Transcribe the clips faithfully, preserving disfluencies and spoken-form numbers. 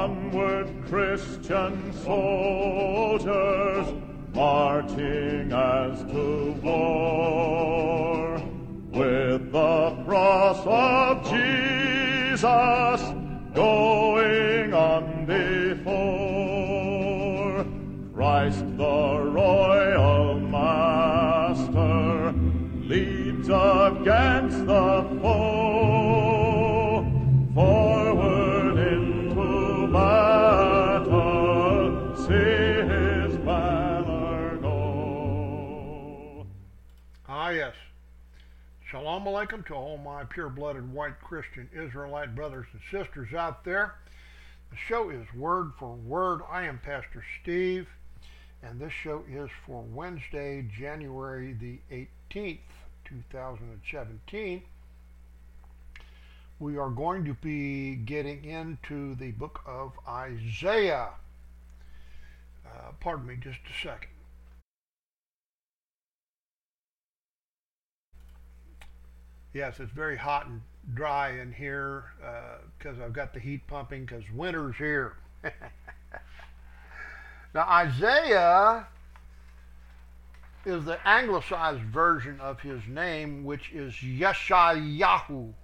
Onward, Christian soldiers, marching as to war, with the cross of Jesus going on before. Christ the royal master leads against the foe, forward into battle, see his banner go. Ah, yes. Shalom Aleichem to all my pure-blooded white Christian Israelite brothers and sisters out there. The show is Word for Word. I am Pastor Steve, and this show is for Wednesday, January the eighteenth, two thousand seventeen. We are going to be getting into the book of Isaiah. Uh, pardon me just a second. Yes, it's very hot and dry in here because uh, I've got the heat pumping because winter's here. Now, Isaiah is the anglicized version of his name, which is Yeshayahu.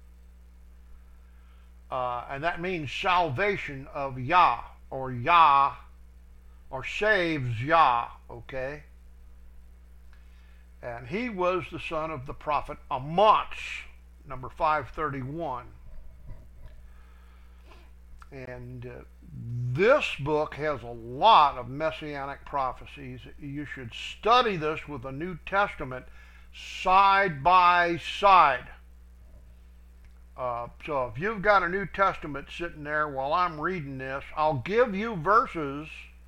Uh, and that means salvation of Yah, or Yah, or saves Yah, okay? And he was the son of the prophet Amos, number five thirty-one. And uh, this book has a lot of messianic prophecies. You should study this with the New Testament side by side. Uh, so if you've got a New Testament sitting there while I'm reading this, I'll give you verses,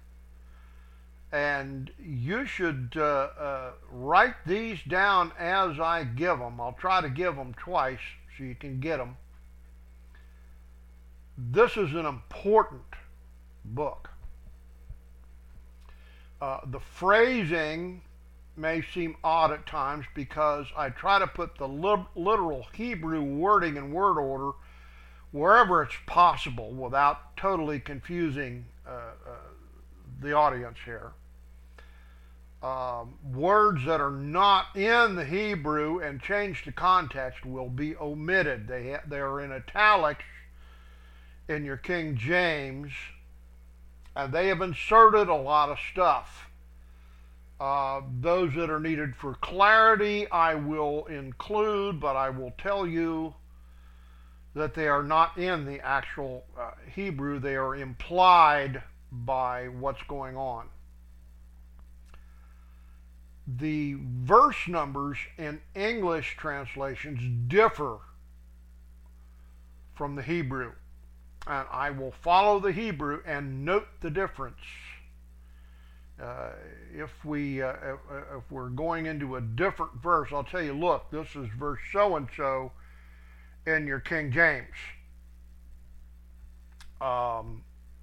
and you should uh, uh, write these down as I give them. I'll try to give them twice so you can get them. This is an important book. Uh, the phrasing may seem odd at times because I try to put the li- literal Hebrew wording in word order wherever it's possible without totally confusing uh, uh, the audience here. Um, words that are not in the Hebrew and changed to context will be omitted. They ha- they are in italics in your King James, and they have inserted a lot of stuff. Uh, those that are needed for clarity I will include, but I will tell you that they are not in the actual uh, Hebrew. They are implied by what's going on. The verse numbers in English translations differ from the Hebrew, and I will follow the Hebrew and note the difference. Uh, if we uh, if we're going into a different verse, I'll tell you, look, this is verse so and so in your King James. Um,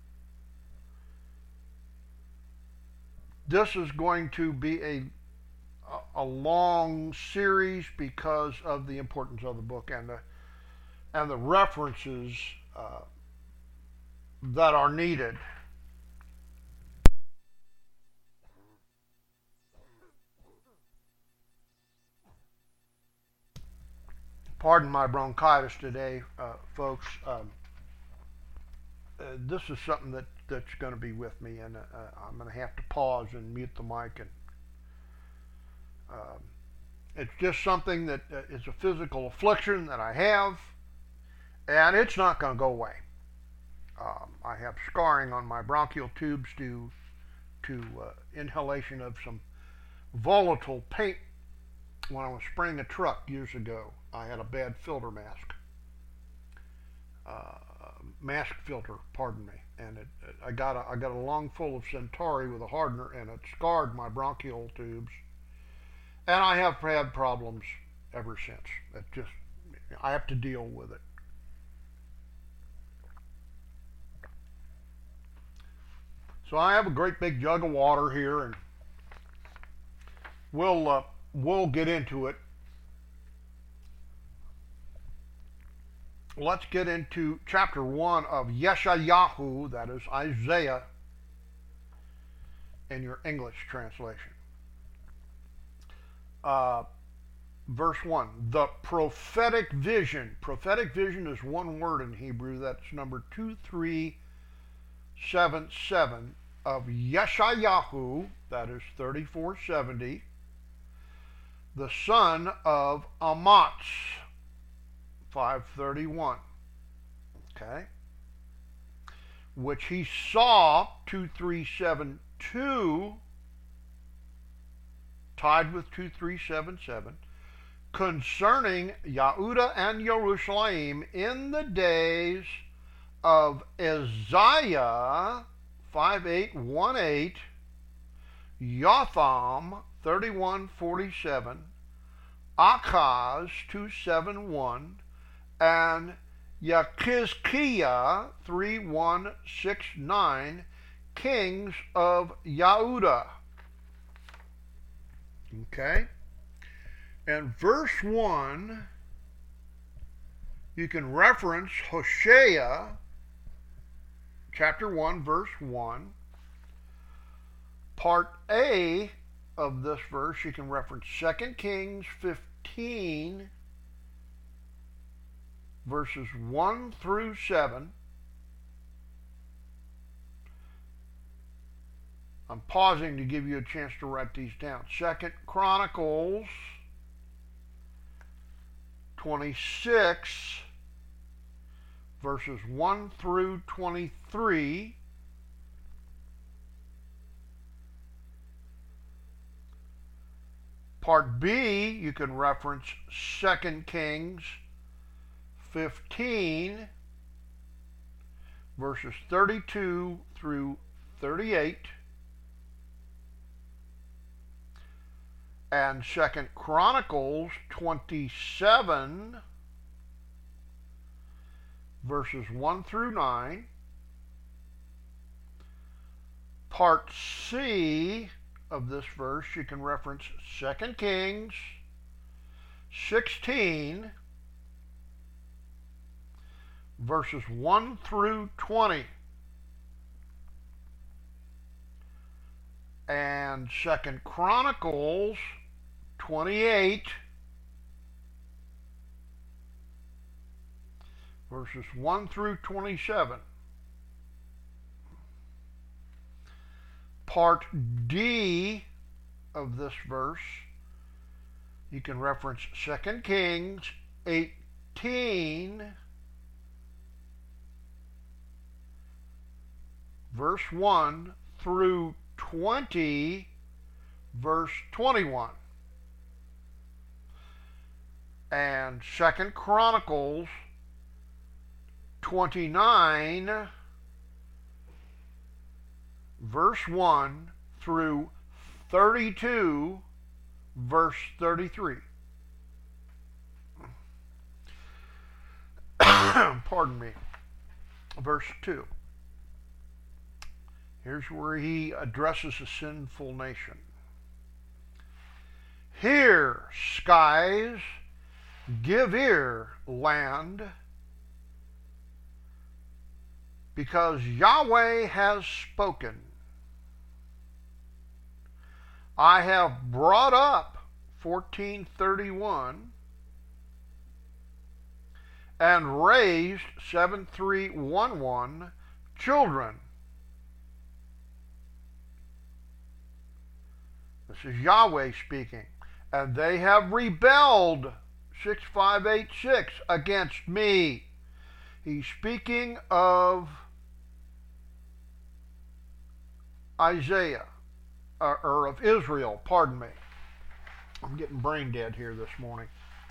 this is going to be a a long series because of the importance of the book and the and the references uh, that are needed. Pardon my bronchitis today, uh, folks. Um, uh, this is something that, that's going to be with me, and uh, I'm going to have to pause and mute the mic. And um, it's just something that uh, is a physical affliction that I have, and it's not going to go away. Um, I have scarring on my bronchial tubes due to uh, inhalation of some volatile paint. When I was spraying a truck years ago, I had a bad filter mask, uh, mask filter, pardon me, and it, it, I got a, I got a lung full of Centauri with a hardener, and it scarred my bronchial tubes, and I have had problems ever since. It just, I have to deal with it. So I have a great big jug of water here, and we'll uh, we'll get into it. let's get into chapter one of Yeshayahu, that is Isaiah in your English translation. Uh, verse one, the prophetic vision. Prophetic vision is one word in Hebrew. That's number two three seven seven of Yeshayahu, that is thirty-four seventy, the son of Amatz, five thirty-one. Okay? Which he saw, two three seven two, tied with two three seven seven, concerning Yehuda and Jerusalem in the days of Isaiah, five eight one eight, Jotham, thirty-one forty-seven, Achaz, two seventy-one, and Yechizkiah, three one six nine, kings of Yehuda. Okay? And verse one, you can reference Hosea, chapter one, verse one. Part A of this verse, you can reference Second Kings fifteen, verses one through seven. I'm pausing to give you a chance to write these down. Second Chronicles twenty-six, verses one through twenty-three. Part B, you can reference Second Kings fifteen, verses thirty-two through thirty-eight. And Second Chronicles twenty-seven, verses one through nine. Part C of this verse, you can reference Second Kings sixteen, verses one through twenty. And Second Chronicles twenty-eight, verses one through twenty-seven. Part D of this verse, you can reference Second Kings eighteen, verse one through twenty, verse twenty-one. And Second Chronicles twenty-nine, verse one through thirty-two, verse thirty-three. Pardon me. Verse two. Here's where he addresses a sinful nation. Hear, skies, give ear, land, because Yahweh has spoken. I have brought up, fourteen thirty-one, and raised, seven three one one, children. This is Yahweh speaking. And they have rebelled, six five eight six, against me. He's speaking of Isaiah, or, or of Israel, pardon me. I'm getting brain dead here this morning.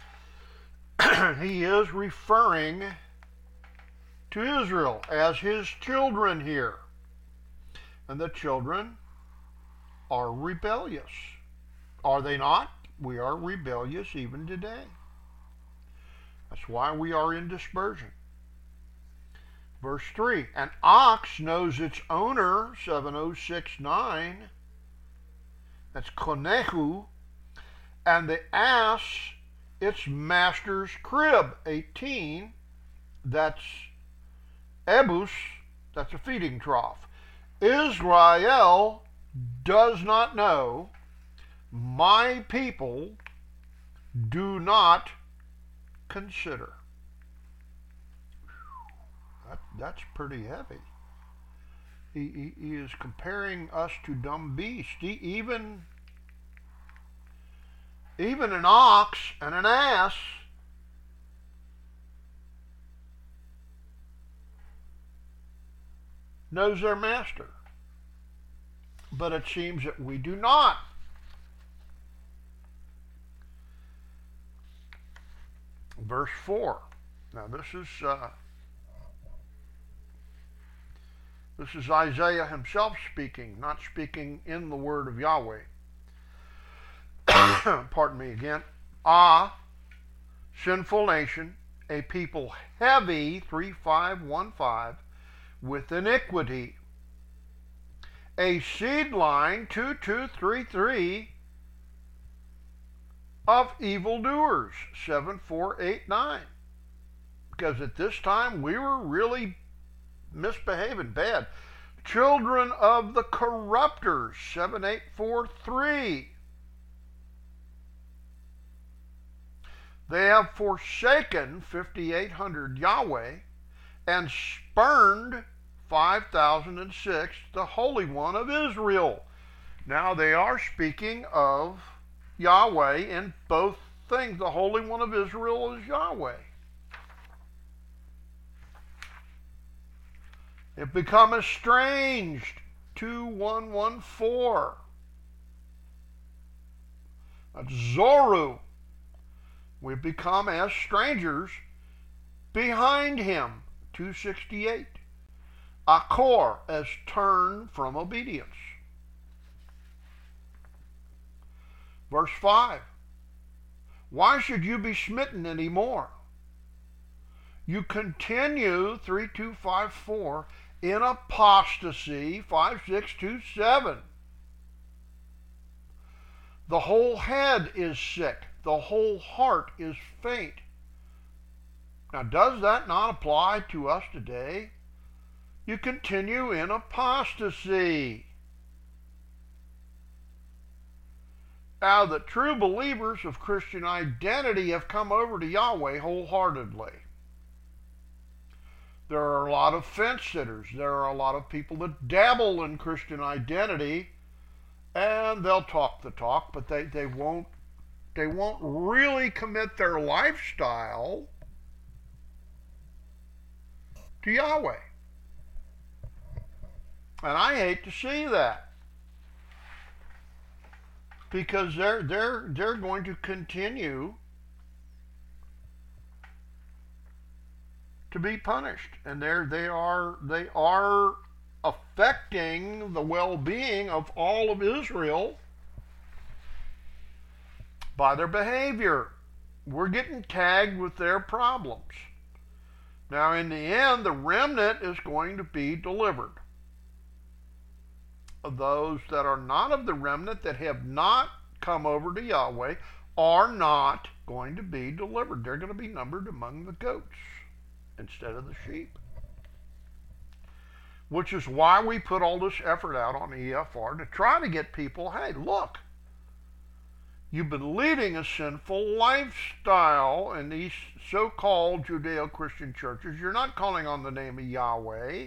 He is referring to Israel as his children here. And the children are rebellious. Are they not? We are rebellious even today. That's why we are in dispersion. Verse three, an ox knows its owner, seven oh six nine. That's konehu. And the ass its master's crib, eighteen. That's Ebus, that's a feeding trough. Israel does not know. My people do not consider. That, that's pretty heavy. He, he, he is comparing us to dumb beasts. He, even, even an ox and an ass knows their master. But it seems that we do not. Verse four. Now this is uh, this is Isaiah himself speaking, not speaking in the word of Yahweh. Pardon me again. Ah, sinful nation, a people heavy, three five one five, with iniquity. A seed line, two two three three, of evildoers, seven four eight nine. Because at this time we were really misbehaving bad. Children of the corrupters, seven eight four three. They have forsaken fifty-eight hundred Yahweh and spurned five thousand six, the Holy One of Israel. Now they are speaking of Yahweh in both things. The Holy One of Israel is Yahweh. It become estranged, two one one four. That's Zoru. We've become as strangers behind him, two sixty-eight. Akor, as turn from obedience. Verse five. Why should you be smitten anymore? You continue, three two five four, in apostasy, five six two seven. The whole head is sick. The whole heart is faint. Now, does that not apply to us today? You continue in apostasy. Now, the true believers of Christian identity have come over to Yahweh wholeheartedly. There are a lot of fence sitters. There are a lot of people that dabble in Christian identity, and they'll talk the talk, but they, they won't they won't really commit their lifestyle to Yahweh. And I hate to see that, because they're they're they're going to continue to be punished, and they're they are they are affecting the well-being of all of Israel by their behavior. We're getting tagged with their problems. Now, in the end, the remnant is going to be delivered. Those that are not of the remnant, that have not come over to Yahweh, are not going to be delivered. They're going to be numbered among the goats instead of the sheep. Which is why we put all this effort out on E F R, to try to get people, hey, look, you've been leading a sinful lifestyle in these so-called Judeo-Christian churches. You're not calling on the name of Yahweh.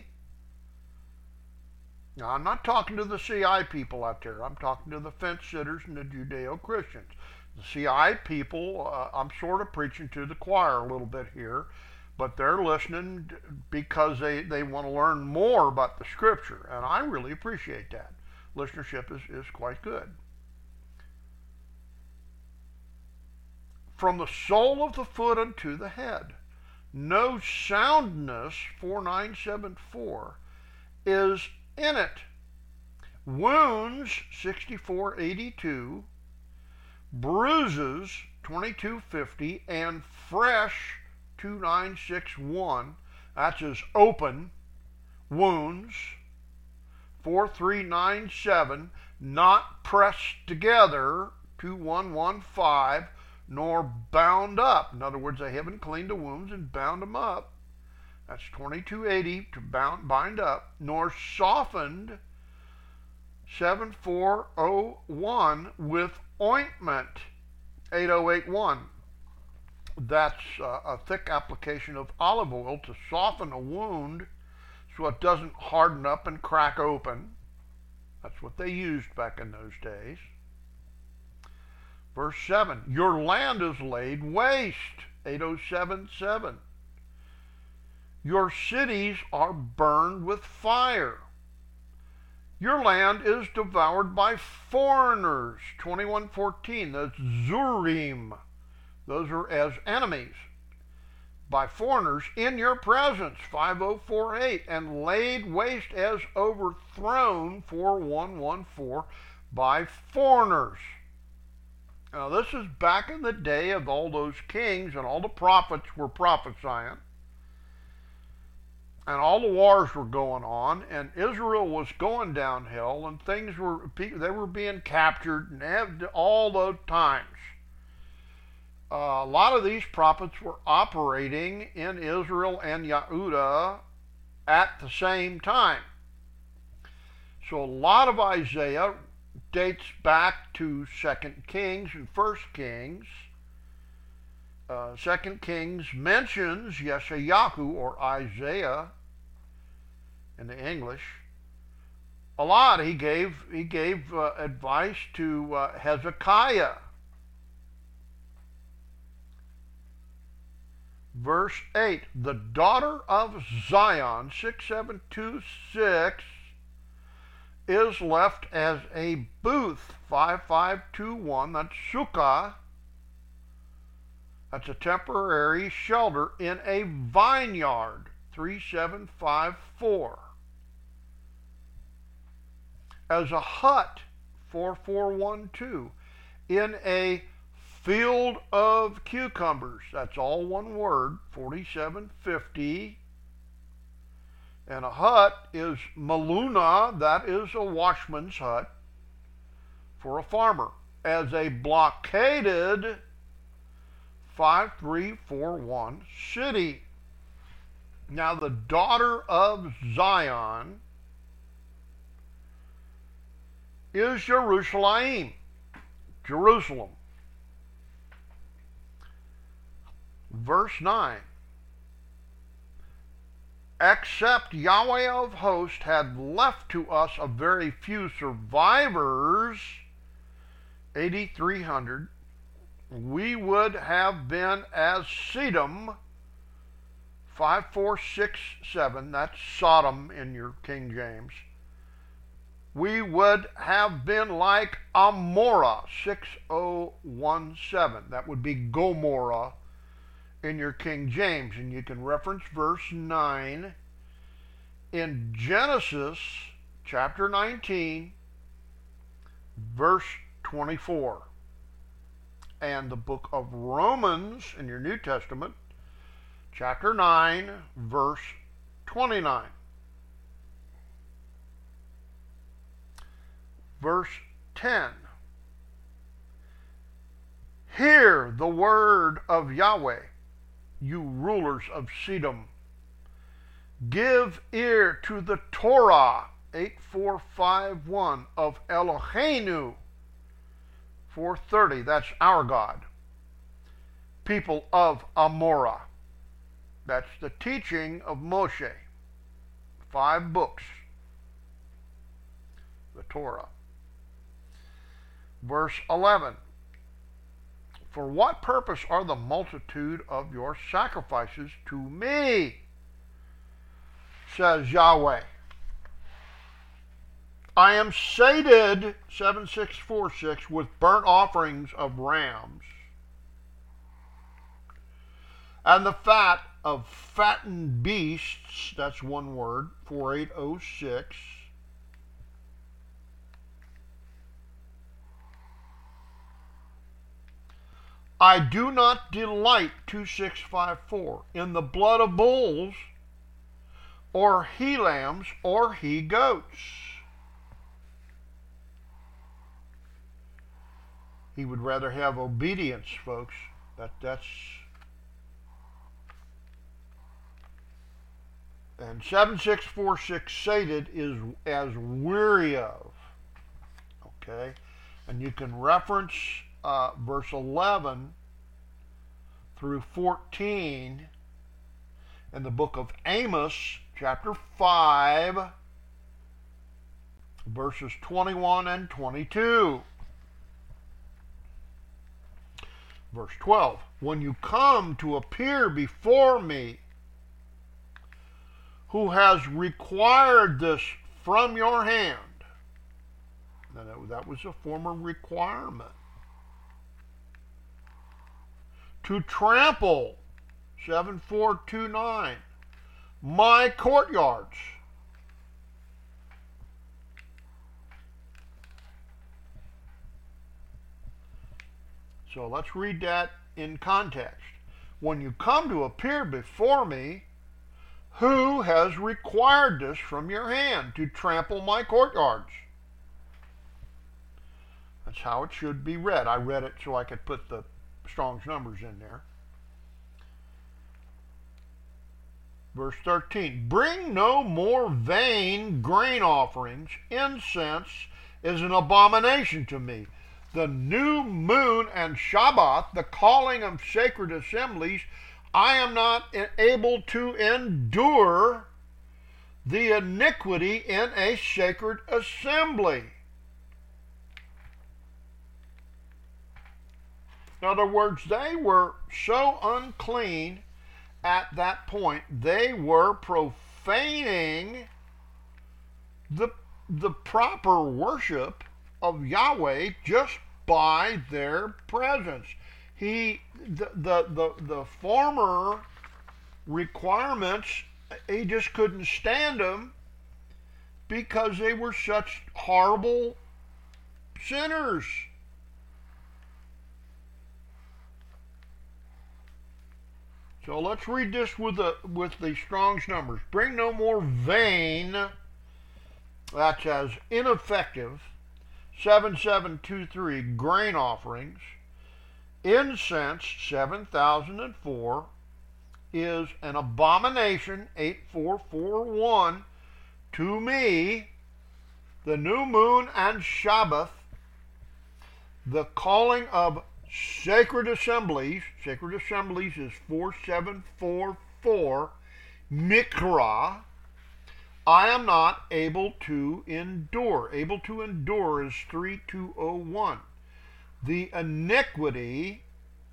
Now, I'm not talking to the C I people out there. I'm talking to the fence sitters and the Judeo-Christians. The C I people, uh, I'm sort of preaching to the choir a little bit here, but they're listening because they, they want to learn more about the Scripture, and I really appreciate that. Listenership is, is quite good. From the sole of the foot unto the head, no soundness, four nine seven four, is in it. Wounds, sixty-four eighty-two, bruises, twenty-two fifty, and fresh, two nine six one. That's as open. Wounds, four three nine seven, not pressed together, two one one five, nor bound up. In other words, they haven't cleaned the wounds and bound them up. that's twenty-two eighty to bound, bind up, nor softened, seven four oh one, with ointment, eight oh eight one. That's uh, a thick application of olive oil to soften a wound so it doesn't harden up and crack open. That's what they used back in those days. Verse seven, your land is laid waste, eight oh seven seven. Your cities are burned with fire. Your land is devoured by foreigners, twenty-one fourteen. That's Zurim. Those are as enemies. By foreigners in your presence, five oh four eight. And laid waste as overthrown, four one one four, by foreigners. Now this is back in the day of all those kings and all the prophets were prophesying. And all the wars were going on, and Israel was going downhill, and things were, they were being captured, and had all those times. Uh, a lot of these prophets were operating in Israel and Yehudah at the same time. So a lot of Isaiah dates back to Second Kings and First Kings. Uh, Second Kings mentions Yeshayahu, or Isaiah in the English, a lot. He gave he gave uh, advice to uh, Hezekiah. Verse eight, the daughter of Zion, six seven two six, is left as a booth, five five two one. That's sukkah. That's a temporary shelter in a vineyard, three seven five four. As a hut, four four one two. In a field of cucumbers, that's all one word, forty-seven fifty. And a hut is maluna, that is a washman's hut for a farmer. As a blockaded, five three four one, city. Now the daughter of Zion is Jerusalem, Jerusalem. Verse nine, except Yahweh of hosts had left to us a very few survivors, eighty-three hundred, we would have been as Sedom, five four six seven, that's Sodom in your King James. We would have been like Amorah, six oh one seven. That would be Gomorrah in your King James. And you can reference verse nine in Genesis chapter nineteen, verse twenty-four. And the book of Romans in your New Testament, chapter nine, verse twenty-nine. Verse ten. Hear the word of Yahweh, you rulers of Sedom. Give ear to the Torah, eight four five one, of Eloheinu, four thirty, that's our God. People of Amorah. That's the teaching of Moshe. Five books. The Torah. Verse eleven. For what purpose are the multitude of your sacrifices to me? Says Yahweh. I am sated, seven six four six, with burnt offerings of rams, and the fat of fattened beasts, that's one word, forty-eight oh six. I do not delight, twenty-six fifty-four, in the blood of bulls, or he lambs, or he goats. He would rather have obedience, folks. That, that's And seven six four six stated is as weary of. Okay? And you can reference uh, verse eleven through fourteen in the book of Amos, chapter five, verses twenty-one and twenty-two. Verse twelve, when you come to appear before me, who has required this from your hand? Now that was a former requirement. To trample, seven four two nine, my courtyards. So let's read that in context. When you come to appear before me, who has required this from your hand to trample my courtyards? That's how it should be read. I read it so I could put the Strong's numbers in there. Verse thirteen, bring no more vain grain offerings. Incense is an abomination to me. The new moon and Shabbat, the calling of sacred assemblies, I am not able to endure the iniquity in a sacred assembly. In other words, they were so unclean at that point, they were profaning the, the proper worship of Yahweh just by their presence. He, the, the, the, the former requirements, he just couldn't stand them because they were such horrible sinners. So let's read this with the with the Strong's numbers. Bring no more vain, that's as ineffective, seven seven two three, grain offerings. Incense, seven thousand four, is an abomination, eight four four one, to me. The new moon and Shabbat, the calling of sacred assemblies, sacred assemblies is four seven four four, Mikra, I am not able to endure. Able to endure is three two oh one. The iniquity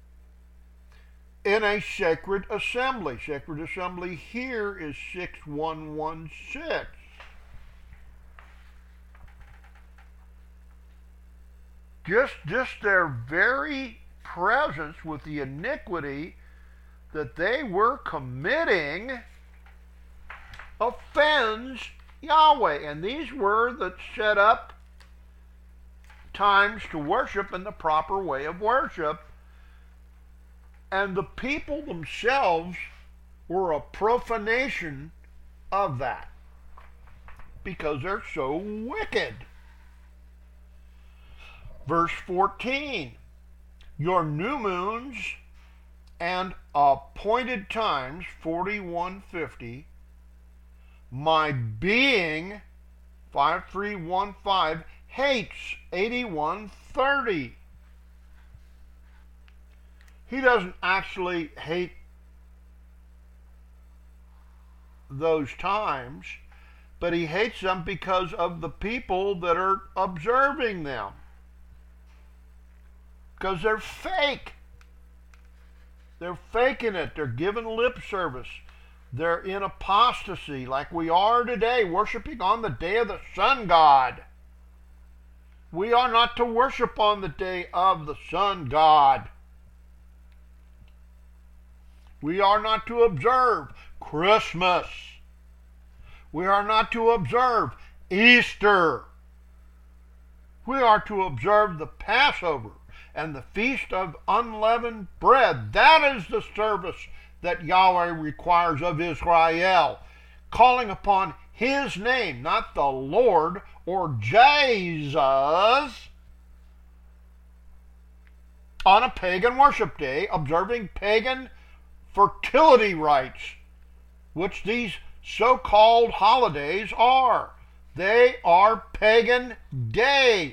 in a sacred assembly. Sacred assembly here is six one one six. Just, just their very presence with the iniquity that they were committing offends Yahweh. And these were the set up times to worship in the proper way of worship. And the people themselves were a profanation of that because they're so wicked. Verse fourteen, your new moons and appointed times, forty-one fifty, my being, five three one five, hates, eighty-one thirty. He doesn't actually hate those times, but he hates them because of the people that are observing them. Because they're fake. They're faking it. They're giving lip service. They're in apostasy like we are today, worshiping on the day of the sun god. We are not to worship on the day of the sun god. We are not to observe Christmas. We are not to observe Easter. We are to observe the Passover and the Feast of Unleavened Bread. That is the service that Yahweh requires of Israel, calling upon His name, not the Lord or Jesus, on a pagan worship day, observing pagan fertility rites, which these so-called holidays are. They are pagan days.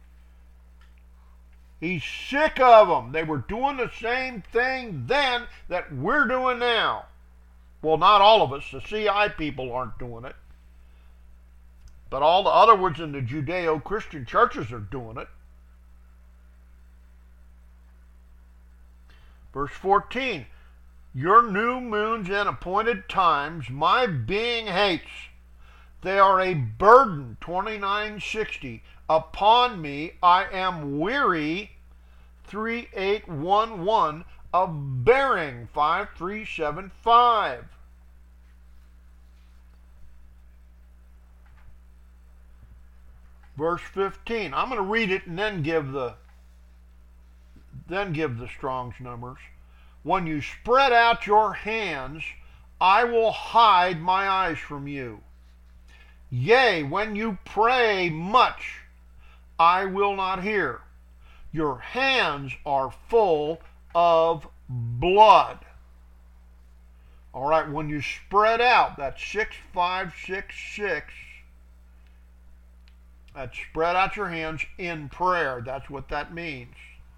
He's sick of them. They were doing the same thing then that we're doing now. Well, not all of us. The C I people aren't doing it. But all the other ones in the Judeo-Christian churches are doing it. Verse fourteen, your new moons and appointed times my being hates. They are a burden, twenty-nine sixty, upon me. I am weary, thirty-eight eleven, of bearing, five three seven five. Verse fifteen. I'm going to read it and then give the then give the Strong's numbers. When you spread out your hands, I will hide my eyes from you. Yea, when you pray much, I will not hear. Your hands are full of blood. All right, when you spread out, that's six five six six. That's spread out your hands in prayer. That's what that means.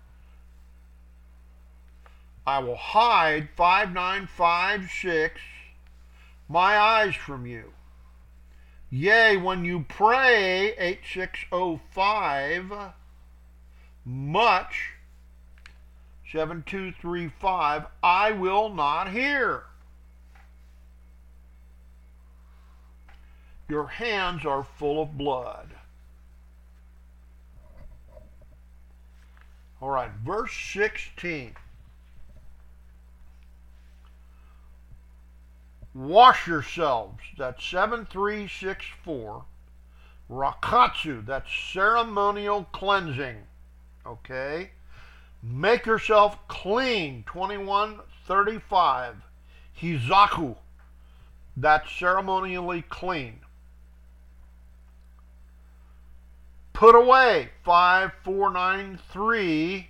I will hide, five nine five six, my eyes from you. Yea, when you pray, eight six zero five, much, seven two three five, I will not hear. Your hands are full of blood. All right, verse sixteen. Wash yourselves, that's seven three six four. Rakatsu, that's ceremonial cleansing. Okay? Make yourself clean, twenty-one thirty-five. Hizaku, that's ceremonially clean. Put away, five four nine three.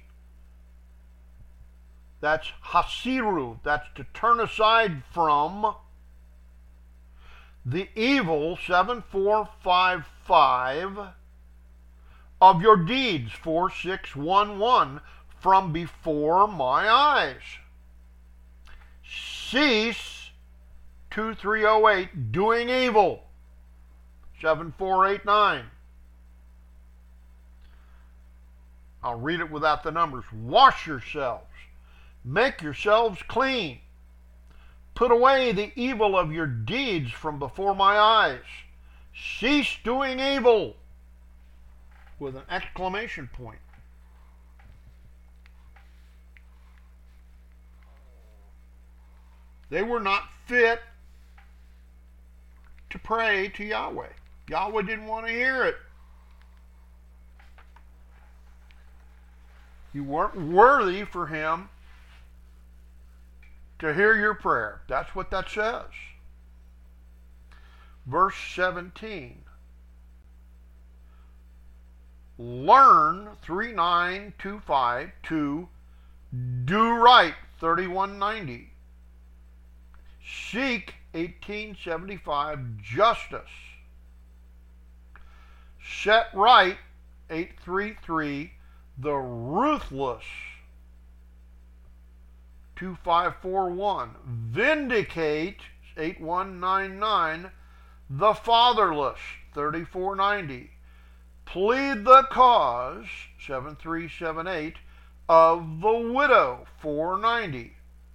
That's hasiru, that's to turn aside from. The evil, seven four five five, of your deeds, four six one one, from before my eyes. Cease, two three zero eight, doing evil, seven four eight nine. I'll read it without the numbers. Wash yourselves, make yourselves clean. Put away the evil of your deeds from before my eyes. Cease doing evil, with an exclamation point. They were not fit to pray to Yahweh. Yahweh didn't want to hear it. You weren't worthy for him to hear your prayer. That's what that says. Verse seventeen. Learn, three nine two five, to do right, thirty-one ninety. Seek, eighteen seventy-five, justice. Set right, eight thirty-three, the ruthless, two five four one. Vindicate, eighty-one ninety-nine, the fatherless, thirty-four ninety. Plead the cause, seventy-three seventy-eight, of the widow, four ninety.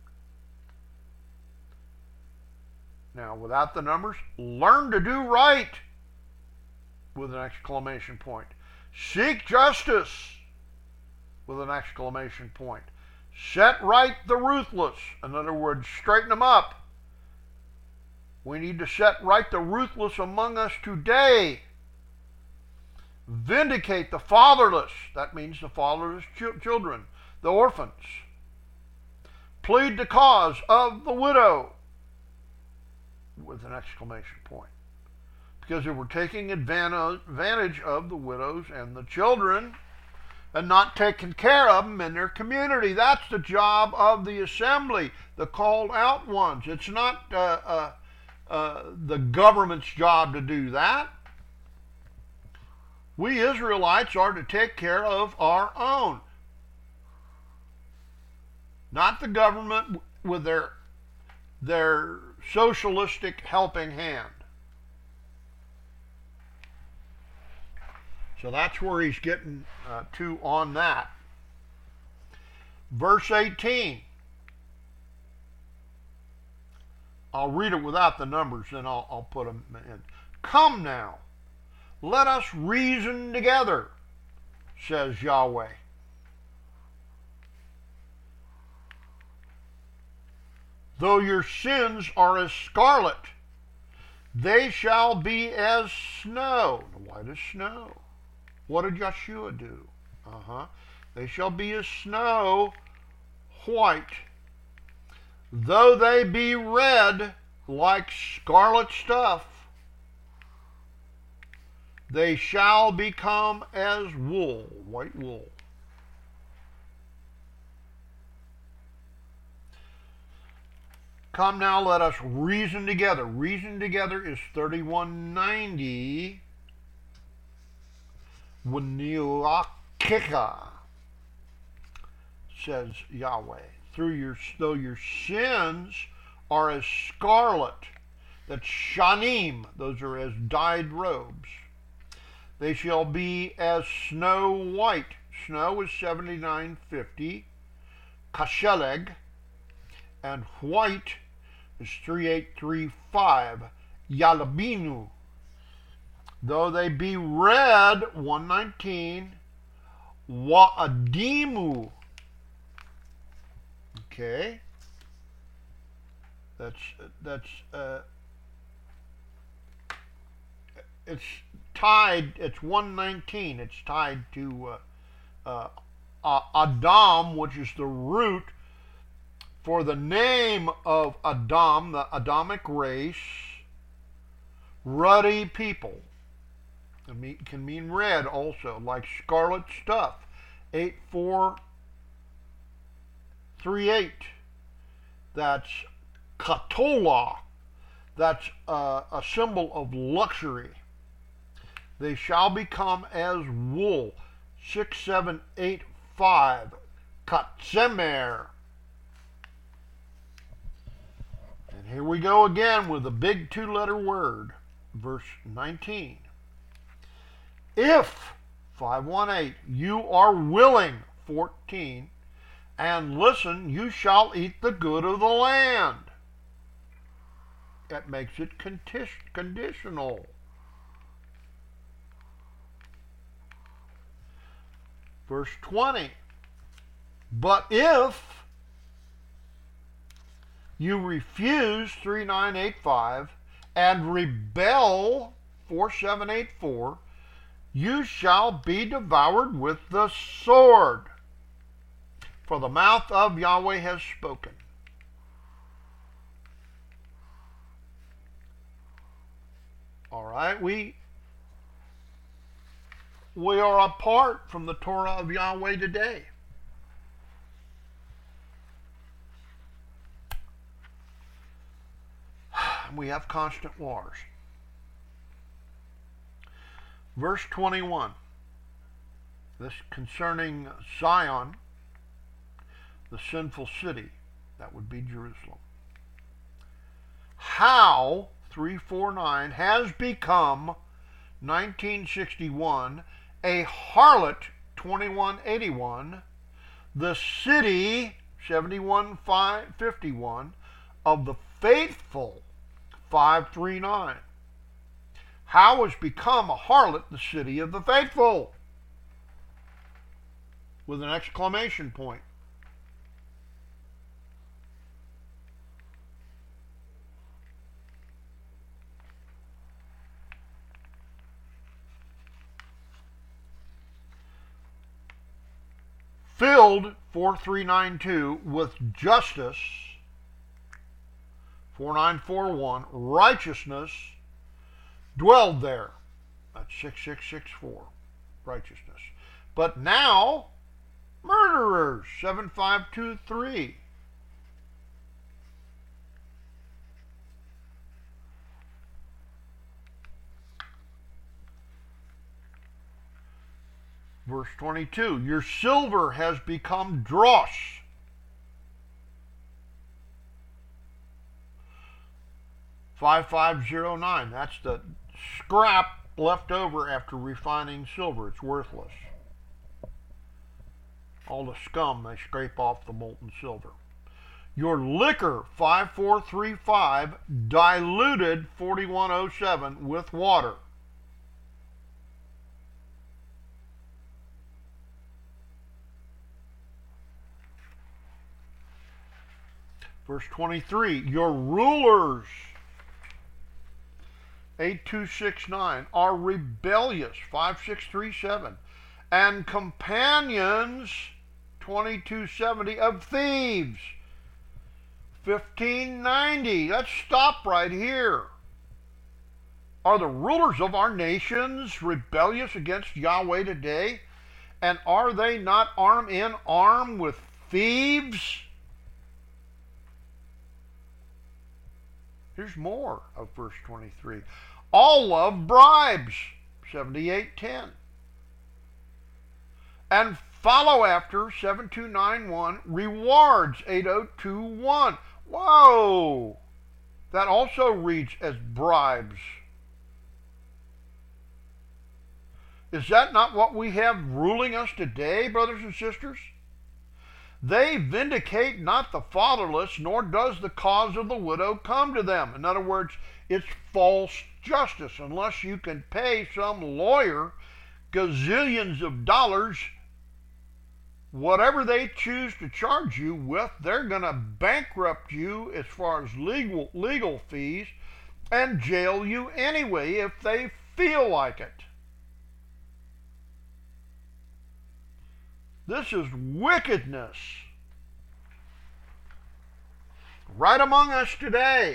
Now, without the numbers, learn to do right, with an exclamation point. Seek justice, with an exclamation point. Set right the ruthless. In other words, straighten them up. We need to set right the ruthless among us today. Vindicate the fatherless. That means the fatherless ch- children, the orphans. Plead the cause of the widow, with an exclamation point. Because they were taking advantage of the widows and the children and not taking care of them in their community. That's the job of the assembly, the called out ones. It's not uh, uh, uh, the government's job to do that. We Israelites are to take care of our own. Not the government with their, their socialistic helping hand. So that's where he's getting uh, to on that. Verse eighteen. I'll read it without the numbers, then I'll, I'll put them in. Come now, let us reason together, says Yahweh. Though your sins are as scarlet, they shall be as snow. White as snow. What did Yeshua do? Uh-huh. They shall be as snow white. Though they be red like scarlet stuff, they shall become as wool, white wool. Come now, let us reason together. Reason together is thirty-one ninety. W'niakika, says Yahweh. Through your, though your sins are as scarlet, that's shanim, those are as dyed robes, they shall be as snow white. Snow is seventy-nine fifty, kasheleg, and white is thirty-eight thirty-five, yalabinu. Though they be red, one nineteen, wa'adimu. Okay, that's that's uh, it's tied. It's one nineteen. It's tied to uh, uh, Adam, which is the root for the name of Adam, the Adamic race. Ruddy people. It mean, can mean red also, like scarlet stuff. Eight four. three eight, that's katola, that's uh, a symbol of luxury. They shall become as wool. six seven eight five, katzemer. And here we go again with a big two-letter word, verse nineteen. If, five one eight, you are willing, fourteen, and listen, you shall eat the good of the land. That makes it conditional. Verse twenty. But if you refuse, three nine eight five, and rebel, four seven eight four, you shall be devoured with the sword. For the mouth of Yahweh has spoken. All right, we we are apart from the Torah of Yahweh today. We have constant wars. Verse twenty-one. This concerning Zion, the sinful city, that would be Jerusalem. How, three forty-nine, has become, nineteen sixty-one, a harlot, twenty-one eighty-one, the city, seventy-one fifty-one, of the faithful, five thirty-nine. How has become a harlot the city of the faithful? With an exclamation point. Filled, four three nine two, with justice, four nine four one, righteousness, dwelled there. That's six six six four, righteousness. But now, murderers, seven five two three. Verse twenty-two, your silver has become dross. five five zero nine, that's the scrap left over after refining silver. It's worthless. All the scum they scrape off the molten silver. Your liquor, five four three five, diluted forty-one oh seven with water. Verse twenty-three, your rulers, eight two six nine, are rebellious, five six three seven, and companions, twenty-two seventy, of thieves, fifteen ninety. Let's stop right here. Are the rulers of our nations rebellious against Yahweh today? And are they not arm in arm with thieves? Here's more of verse twenty-three. All love bribes, seventy-eight ten. And follow after, seven two nine one, rewards, eight oh two one. Whoa! That also reads as bribes. Is that not what we have ruling us today, brothers and sisters? They vindicate not the fatherless, nor does the cause of the widow come to them. In other words, it's false justice. Unless you can pay some lawyer gazillions of dollars, whatever they choose to charge you with, they're going to bankrupt you as far as legal, legal fees and jail you anyway if they feel like it. This is wickedness right among us today.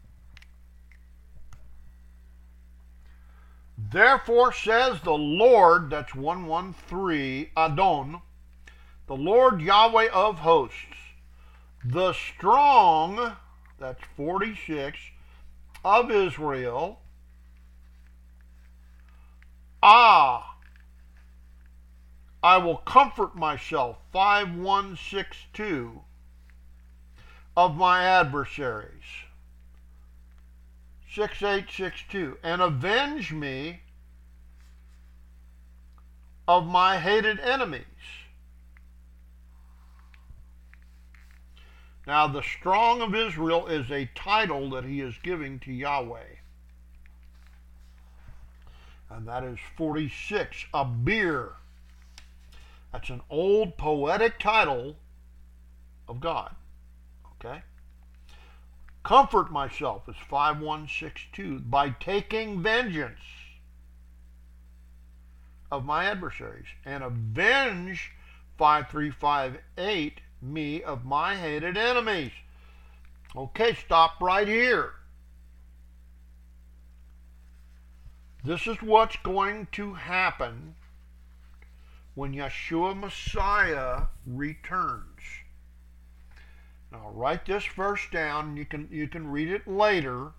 Therefore says the Lord, that's one one three, Adon, the Lord Yahweh of hosts, the strong, that's forty-six, of Israel, ah, I will comfort myself, five one six two, of my adversaries, six eight six two, and avenge me of my hated enemies. Now, the strong of Israel is a title that he is giving to Yahweh. And that is forty-six, Abir. That's an old poetic title of God. Okay? Comfort myself is five one six two by taking vengeance of my adversaries, and avenge five three five eight me of my hated enemies. Okay, stop right here. This is what's going to happen when Yeshua Messiah returns. Now write this verse down. You can you can read it later.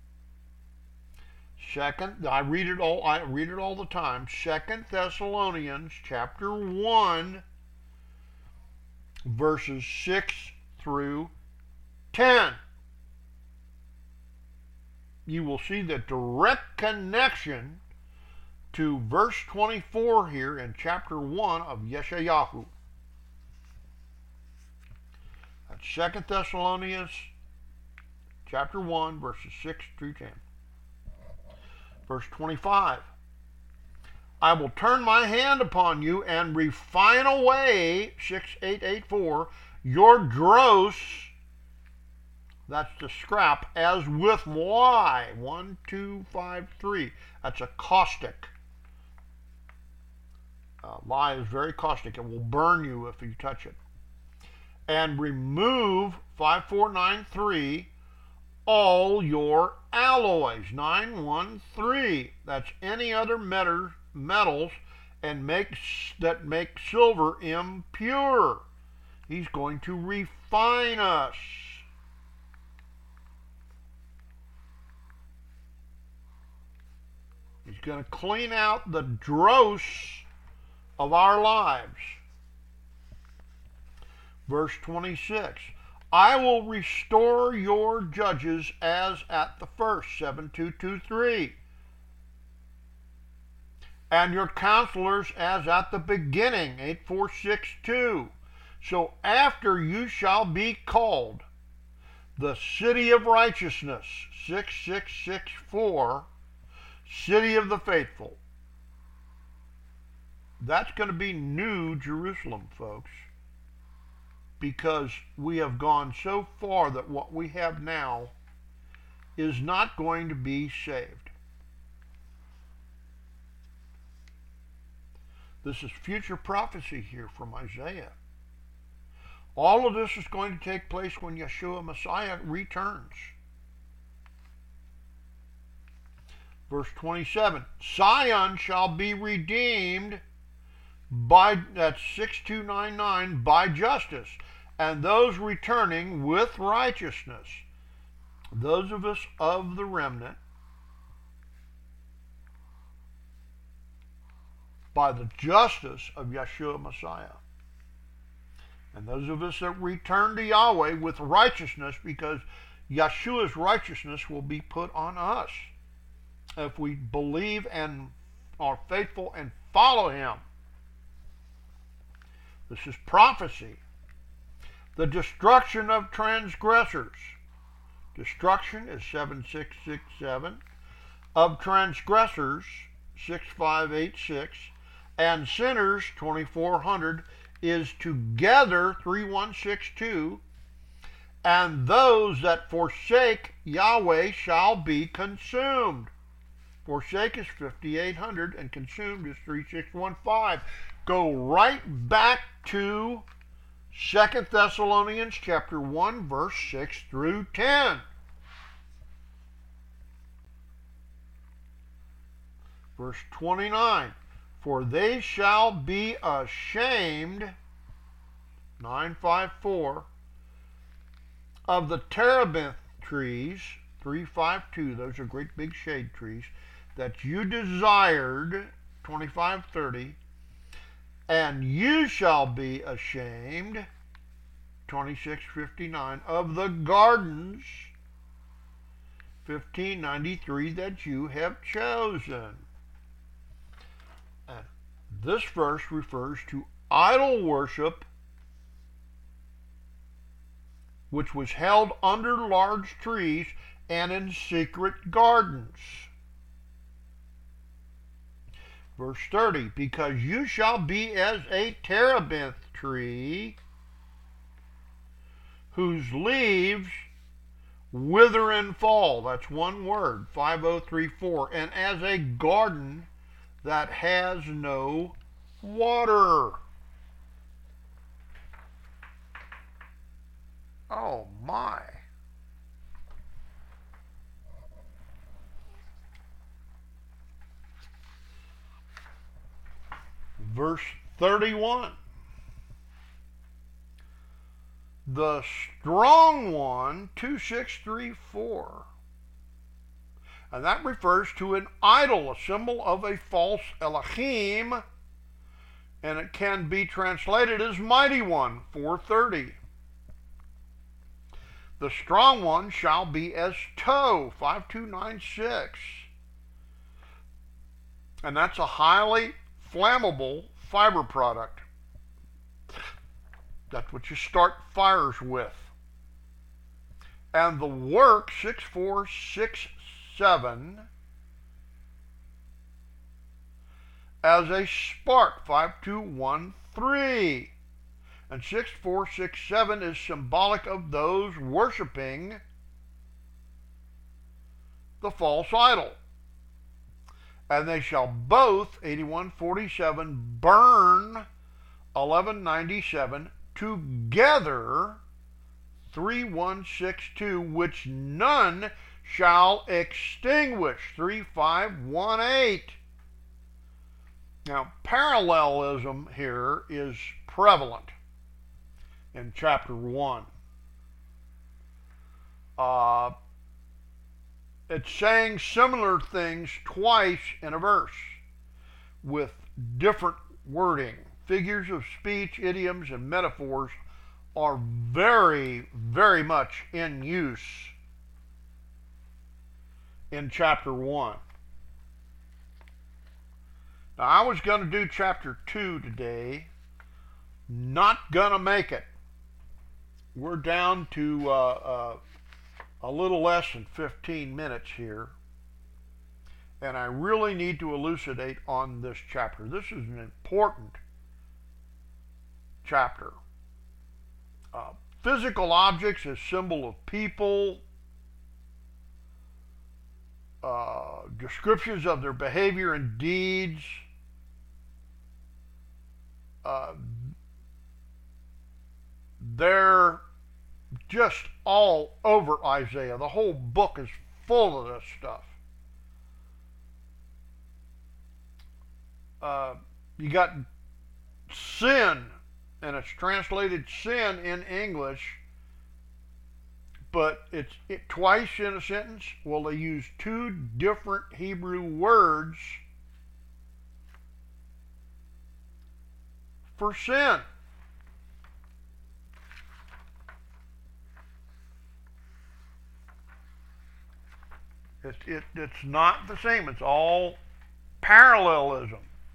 Second, I read it all. I read it all the time. Second Thessalonians chapter one, verses six through ten. You will see the direct connection to verse twenty-four here in chapter one of Yeshayahu. That's Second Thessalonians chapter one, verses six through ten. Verse twenty-five. I will turn my hand upon you and refine away, six eight eight four, your dross, that's the scrap, as with lye, one two five three. That's a caustic. Uh, lye is very caustic. It will burn you if you touch it. And remove, five four nine three, all your alloys, nine one three. That's any other metal, metals and makes that make silver impure. He's going to refine us. He's going to clean out the dross of our lives. Verse twenty-six, I will restore your judges as at the first, seven two two three, and your counselors as at the beginning, eight four six two. So after you shall be called the city of righteousness, six six six four, city of the faithful. That's going to be New Jerusalem, folks, because we have gone so far that what we have now is not going to be saved. This is future prophecy here from Isaiah. All of this is going to take place when Yeshua Messiah returns. Verse twenty-seven, Zion shall be redeemed by, that's six two nine nine, by justice, and those returning with righteousness. Those of us of the remnant, by the justice of Yeshua Messiah. And those of us that return to Yahweh with righteousness, because Yeshua's righteousness will be put on us if we believe and are faithful and follow him. This is prophecy. The destruction of transgressors. Destruction is seven six six seven. Of transgressors, six five eight six. And sinners, twenty-four hundred, is together three one six two, and those that forsake Yahweh shall be consumed. Forsake is fifty-eight hundred, and consumed is three six one five. Go right back to Second Thessalonians chapter one, verse six through ten. Verse twenty-nine. For they shall be ashamed, nine five four, of the terebinth trees, three five two, those are great big shade trees, that you desired, twenty-five thirty, and you shall be ashamed, twenty-six fifty-nine, of the gardens, fifteen ninety-three, that you have chosen. And this verse refers to idol worship, which was held under large trees and in secret gardens. Verse thirty, because you shall be as a terebinth tree, whose leaves wither and fall. That's one word, five oh three four. And as a garden that has no water. Oh my. Verse thirty-one. The strong one, two six three four. And that refers to an idol, a symbol of a false Elohim, and it can be translated as mighty one, four thirty. The strong one shall be as tow, five two nine six. And that's a highly flammable fiber product. That's what you start fires with. And the work, six four six seven, as a spark, five two one three. And six four six seven is symbolic of those worshiping the false idol. And they shall both, eighty-one forty-seven, burn, eleven ninety-seven, together, three one six two, which none shall extinguish, three five one eight. Now, parallelism here is prevalent in chapter one. Uh, it's saying similar things twice in a verse with different wording. Figures of speech, idioms, and metaphors are very, very much in use in chapter one. Now, I was going to do chapter two today. Not going to make it. We're down to uh, uh, a little less than fifteen minutes here. And I really need to elucidate on this chapter. This is an important chapter. Uh, physical objects as symbol of people, uh, descriptions of their behavior and deeds, uh, they're just all over Isaiah. The whole book is full of this stuff. Uh, you got sin, and it's translated sin in English, but it's it, twice in a sentence. Well, they use two different Hebrew words for sin. It, it, it's not the same. It's all parallelism.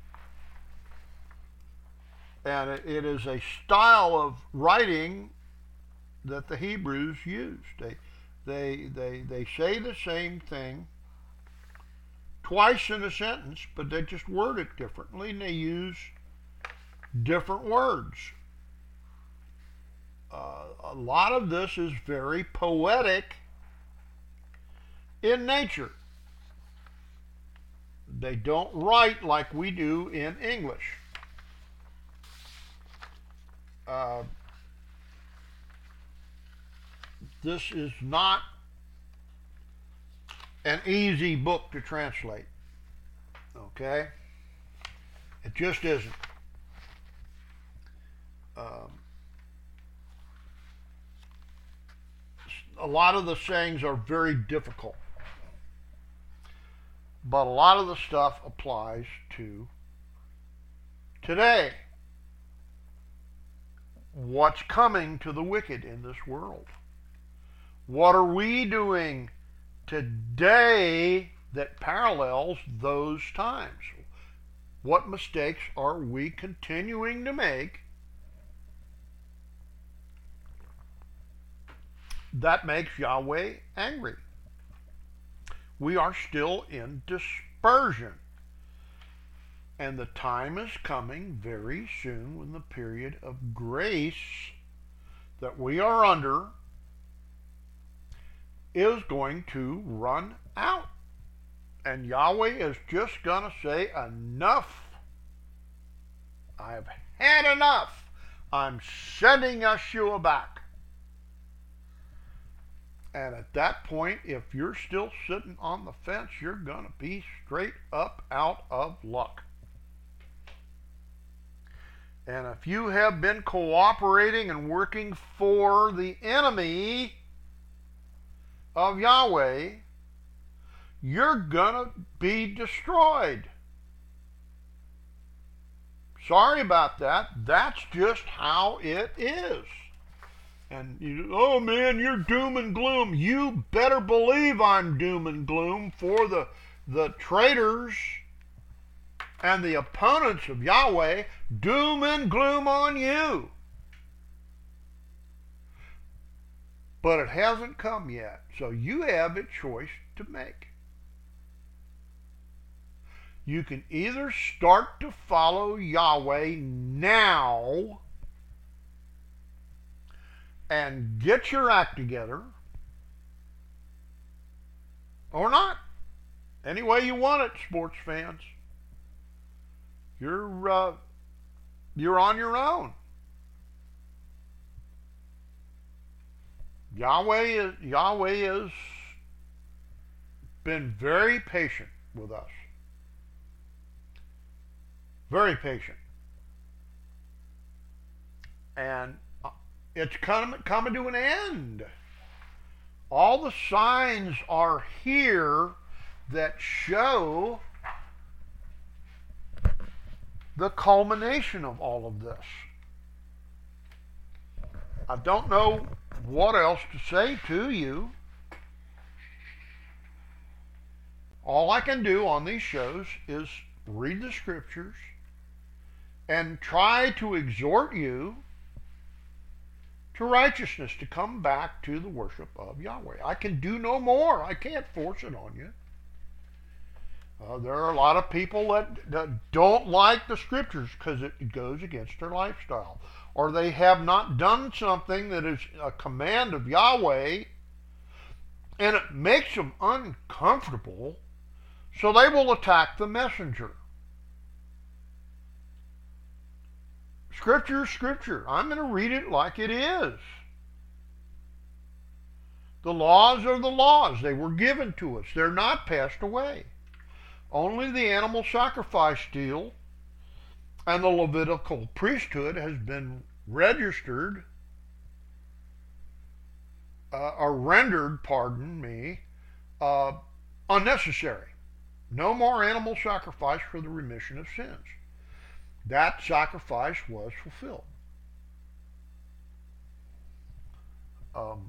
And it, it is a style of writing that the Hebrews used. They, they, they, they say the same thing twice in a sentence, but they just word it differently, and they use different words. Uh, a lot of this is very poetic in nature. They don't write like we do in English. Uh, this is not an easy book to translate. Okay? It just isn't. Um, a lot of the sayings are very difficult. But a lot of the stuff applies to today. What's coming to the wicked in this world? What are we doing today that parallels those times? What mistakes are we continuing to make that makes Yahweh angry? We are still in dispersion. And the time is coming very soon when the period of grace that we are under is going to run out. And Yahweh is just going to say, enough. I've had enough. I'm sending Yeshua back. And at that point, if you're still sitting on the fence, you're going to be straight up out of luck. And if you have been cooperating and working for the enemy of Yahweh, you're going to be destroyed. Sorry about that. That's just how it is. And you, oh man, you're doom and gloom. You better believe I'm doom and gloom for the, the traitors and the opponents of Yahweh. Doom and gloom on you. But it hasn't come yet. So you have a choice to make. You can either start to follow Yahweh now and get your act together, or not. Any way you want it, sports fans. You're uh, you're on your own. Yahweh is Yahweh has been very patient with us. Very patient. And it's coming, coming to an end. All the signs are here that show the culmination of all of this. I don't know what else to say to you. All I can do on these shows is read the scriptures and try to exhort you to righteousness, to come back to the worship of Yahweh. I can do no more. I can't force it on you. Uh, there are a lot of people that, that don't like the scriptures because it goes against their lifestyle, or they have not done something that is a command of Yahweh and it makes them uncomfortable, so they will attack the messenger. Scripture is scripture. I'm going to read it like it is. The laws are the laws. They were given to us. They're not passed away. Only the animal sacrifice deal and the Levitical priesthood has been registered, uh, or rendered, pardon me, uh, unnecessary. No more animal sacrifice for the remission of sins. That sacrifice was fulfilled. Um,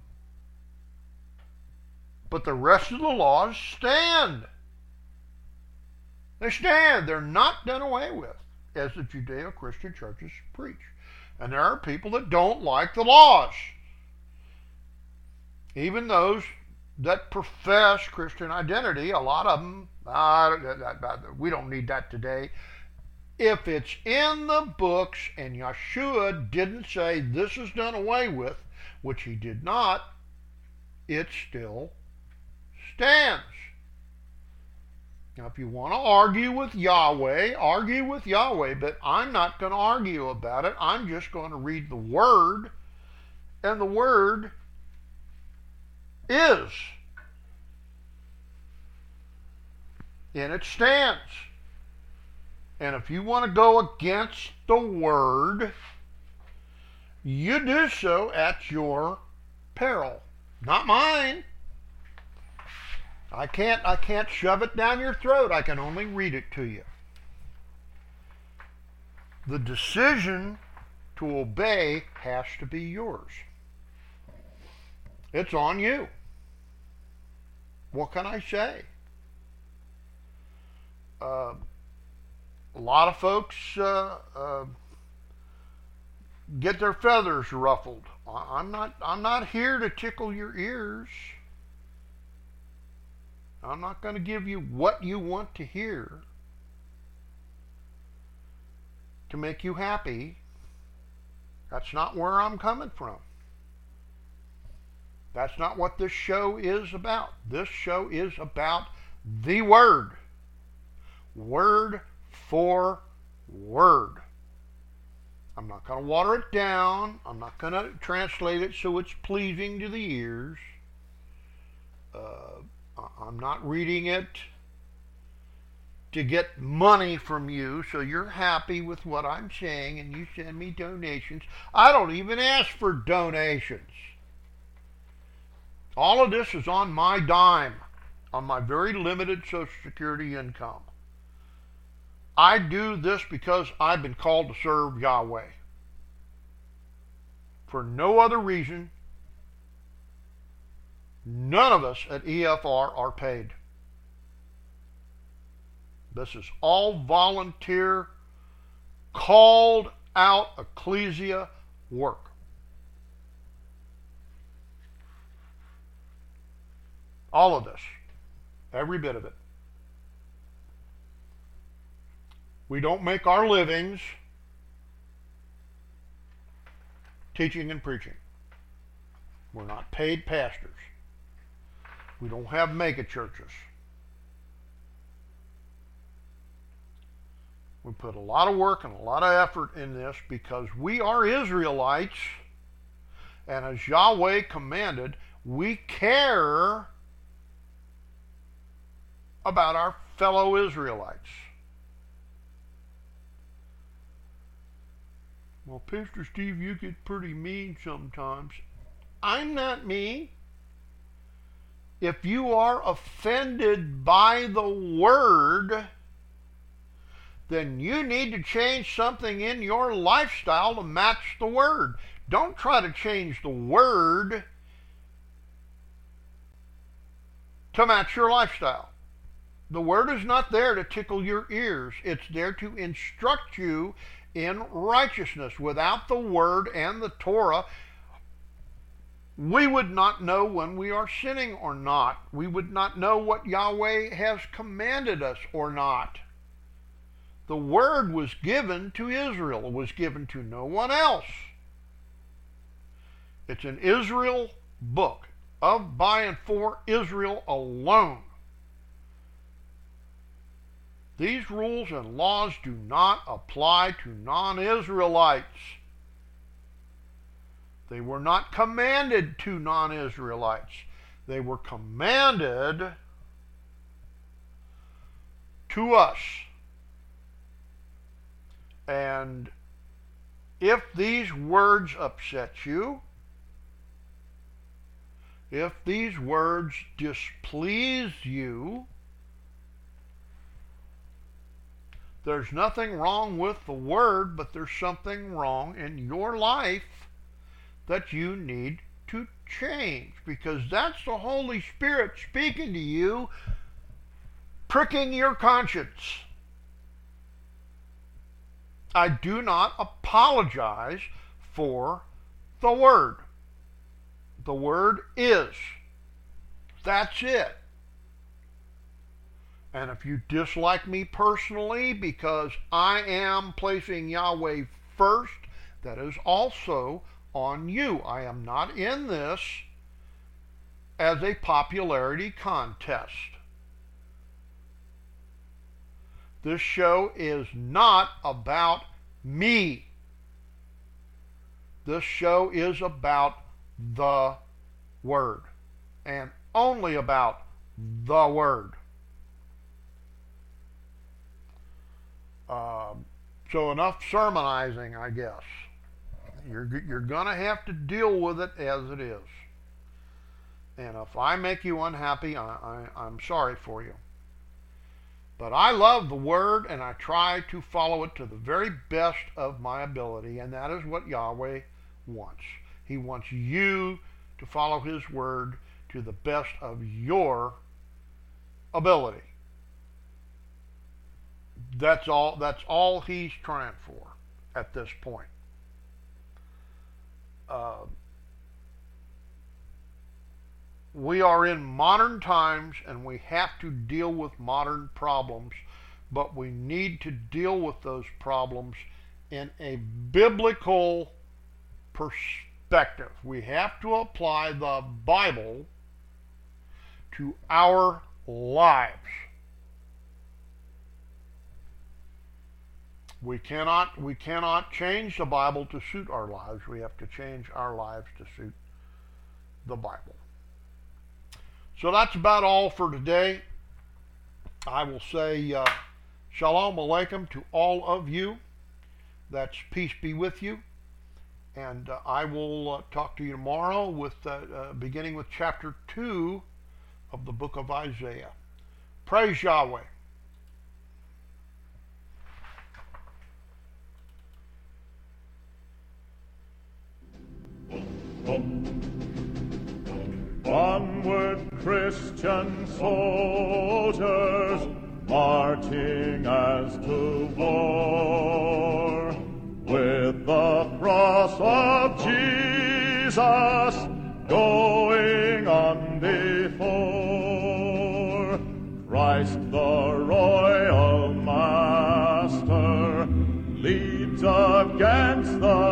but the rest of the laws stand. They stand. They're not done away with, as the Judeo-Christian churches preach. And there are people that don't like the laws. Even those that profess Christian identity, a lot of them, uh, we don't need that today. If it's in the books and Yeshua didn't say this is done away with, which he did not, it still stands. Now, if you want to argue with Yahweh, argue with Yahweh, but I'm not going to argue about it. I'm just going to read the Word, and the Word is. And it stands. And if you want to go against the Word, you do so at your peril. Not mine. I can't, I can't shove it down your throat. I can only read it to you. The decision to obey has to be yours. It's on you. What can I say? Uh, a lot of folks uh, uh, get their feathers ruffled. I'm not, I'm not here to tickle your ears. I'm not going to give you what you want to hear to make you happy. That's not where I'm coming from. That's not what this show is about. This show is about the Word. Word for word. I'm not going to water it down. I'm not going to translate it so it's pleasing to the ears. Uh, I'm not reading it to get money from you so you're happy with what I'm saying and you send me donations. I don't even ask for donations. All of this is on my dime, on my very limited Social Security income. I do this because I've been called to serve Yahweh. For no other reason. None of us at E F R are paid. This is all volunteer, called out ecclesia work. All of this. Every bit of it. We don't make our livings teaching and preaching. We're not paid pastors. We don't have mega churches. We put a lot of work and a lot of effort in this because we are Israelites, and as Yahweh commanded, we care about our fellow Israelites. Well, Pastor Steve, you get pretty mean sometimes. I'm not mean. If you are offended by the Word, then you need to change something in your lifestyle to match the Word. Don't try to change the Word to match your lifestyle. The Word is not there to tickle your ears. It's there to instruct you in righteousness. Without the Word and the Torah, we would not know when we are sinning or not. We would not know what Yahweh has commanded us or not. The Word was given to Israel. It was given to no one else. It's an Israel book, of, by, and for Israel alone. These rules and laws do not apply to non-Israelites. They were not commanded to non-Israelites. They were commanded to us. And if these words upset you, if these words displease you, there's nothing wrong with the Word, but there's something wrong in your life that you need to change, because that's the Holy Spirit speaking to you, pricking your conscience. I do not apologize for the Word. The Word is. That's it. And if you dislike me personally because I am placing Yahweh first, that is also on you. I am not in this as a popularity contest. This show is not about me. This show is about the Word, and only about the Word. Uh, so enough sermonizing, I guess. You're, you're going to have to deal with it as it is. And if I make you unhappy, I, I, I'm sorry for you. But I love the Word, and I try to follow it to the very best of my ability, and that is what Yahweh wants. He wants you to follow His Word to the best of your ability. That's all, that's all He's trying for at this point. Uh, we are in modern times, and we have to deal with modern problems, but we need to deal with those problems in a biblical perspective. We have to apply the Bible to our lives. We cannot, we cannot change the Bible to suit our lives. We have to change our lives to suit the Bible. So that's about all for today. I will say uh, Shalom Aleichem to all of you. That's peace be with you. And uh, I will uh, talk to you tomorrow, with uh, uh, beginning with chapter two of the book of Isaiah. Praise Yahweh. Onward, Christian soldiers, marching as to war, with the cross of Jesus going on before. Christ the royal master leads against the